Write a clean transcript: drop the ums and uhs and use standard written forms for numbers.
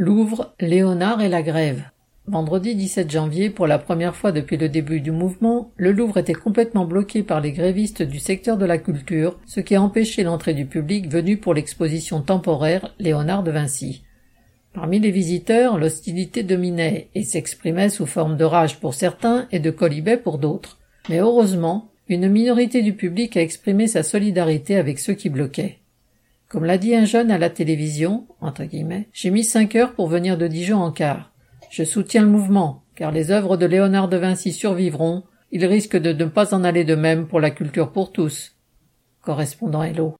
Louvre, Léonard et la grève. Vendredi 17 janvier, pour la première fois depuis le début du mouvement, le Louvre était complètement bloqué par les grévistes du secteur de la culture, ce qui a empêché l'entrée du public venu pour l'exposition temporaire Léonard de Vinci. Parmi les visiteurs, l'hostilité dominait et s'exprimait sous forme de rage pour certains et de quolibets pour d'autres. Mais heureusement, une minorité du public a exprimé sa solidarité avec ceux qui bloquaient. Comme l'a dit un jeune à la télévision, entre guillemets, j'ai mis 5 heures pour venir de Dijon en car. Je soutiens le mouvement, car les œuvres de Léonard de Vinci survivront, il risque de ne pas en aller de même pour la culture pour tous. Correspondant Hello.